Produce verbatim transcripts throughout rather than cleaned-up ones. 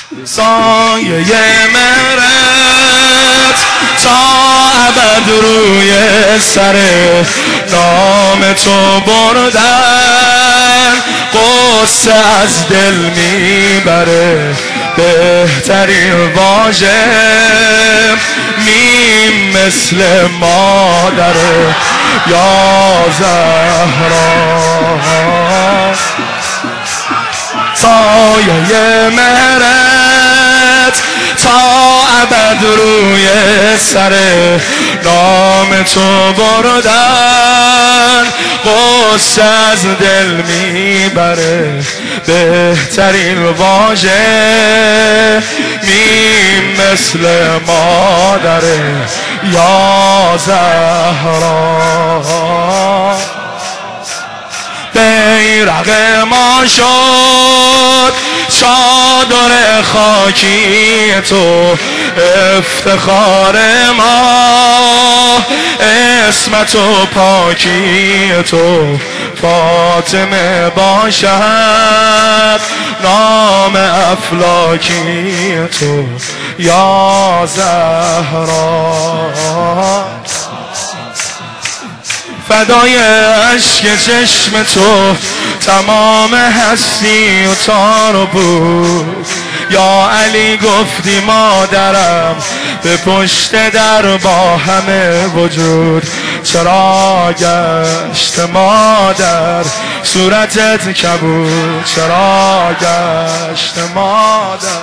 سایه مهرت تا ابد روی سر نام تو بردن قصه از دل میبره بهترین واژه میم مثل مادره یا زهرا سایه مهرت تا ابد روی سر نام تو بردن قصه از دل میبره بهترین واژه میم مثل مادره یا زهرا بیرق ما شد چادر خاکی تو افتخار ما اسمت و پاکی تو فاطمه باشد نام افلاکی تو یا زهرا فدای عشق چشم تو تمام هستی و تار بود یا علی گفتی مادرم به پشت در با همه وجود چرا گشت مادر صورتت کبود چرا گشت مادر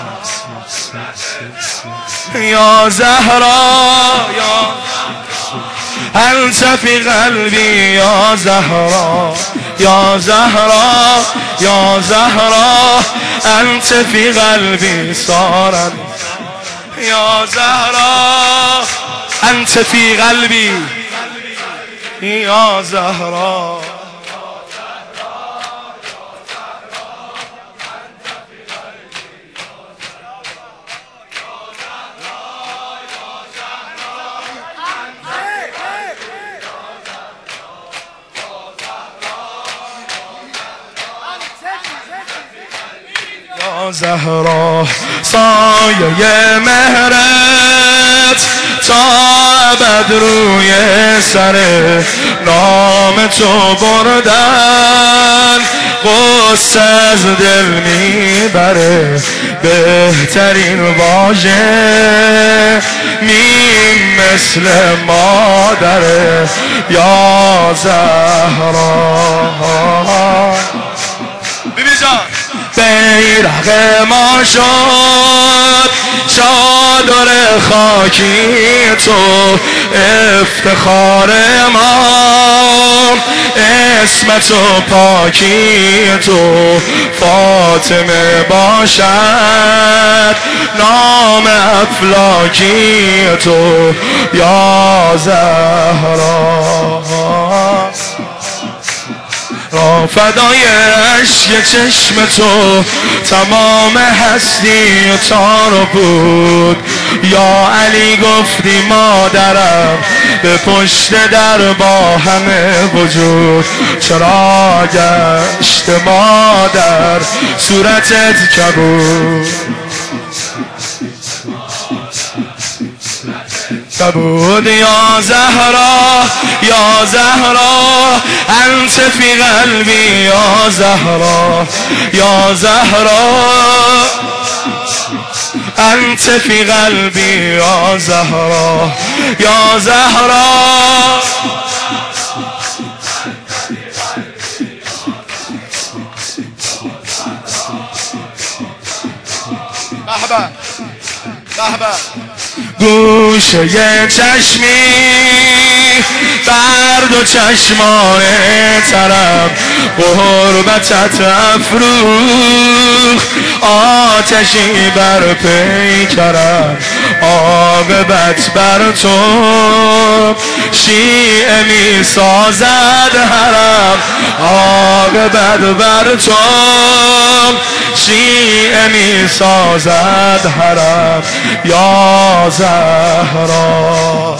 یا زهرا یا انت فی قلبی یا زهرا یا زهرا یا زهرا انت فی قلبی صارت یا زهرا انت فی قلبی یا زهرا زهرا سایه مهرت تا ابد روی سر نام تو بردن قصه از دل میبره بهترین واژه میم مثل مادره یا زهرا بیبی جان بیرق ما شد چادر خاکی تو افتخار ما اسمت و پاکی تو فاطمه باشد نام افلاکی تو یا زهرا را فدای عشق چشم تو تمام هستی و تار بود یا علی گفتی مادرم به پشت در با همه وجود چرا گشت مادر صورتت کبود کبود یا زهرا یا زهرا انت فی قلبی یا زهرا یا زهرا انت فی قلبی یا زهرا یا زهرا بهبه بهبه گوشه چشمی برد و چشمان ترم غربتت افروخ آتشی بر پیکرم عاقبت بر تو شیعه می سازد حرم عاقبت بر تو شیعه می سازد حرم یا زهرا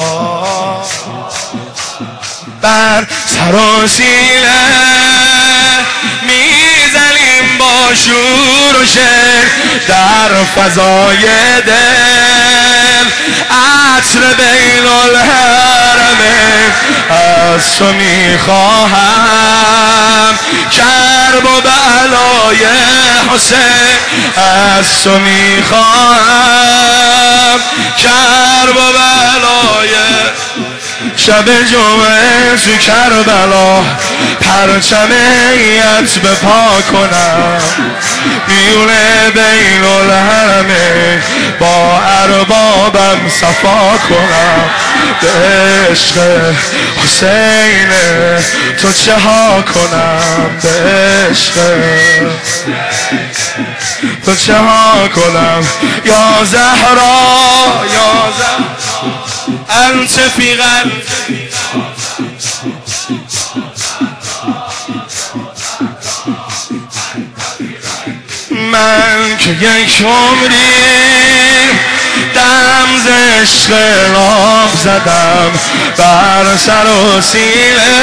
بر سر و سینه میزنیم با با شور و شعر در فضای دل عطر بین الحرمین از تو میخواهم کرب و بلای حسین از تو میخواهم کرب و بلای شب جمعه تو کربلا پرچم ایت به پا کنم میونه بین الحرمین با اربابم صفا کنم به عشق حسین تو چه ها کنم به عشق تو چه ها کنم یا زهرا یا زهرا انت فی قلبی من که یک عمری دم ز عشق راه زدم بر سر و سینه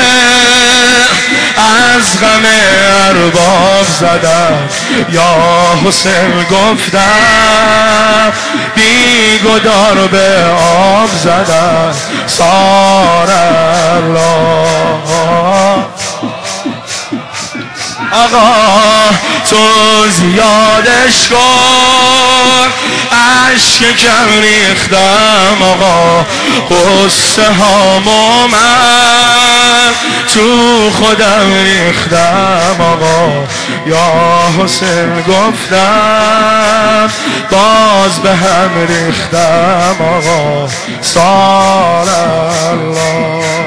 از غم ارباب زدم یا حسین گفتم بی گدار به آب زدم سار الله آقا تو زیادش کن عشق کم ریختم آقا قصه هامو من تو خودم ریختم آقا یا حسین گفتم باز به هم ریختم آقا سال الله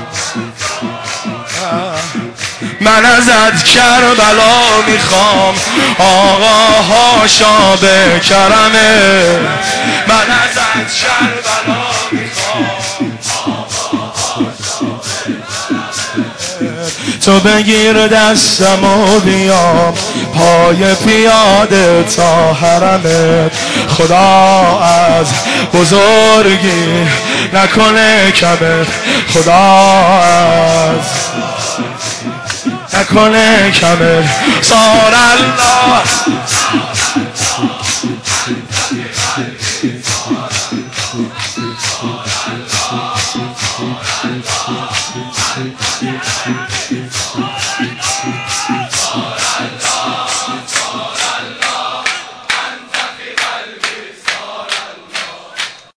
من ازت کربلا میخوام آقا هاشا به کرمه من ازت کربلا میخوام تو بگیر دستم و بیام پای پیاده تا حرمت خدا از بزرگی نکنه کمت خدا از نکنه کمر سار الله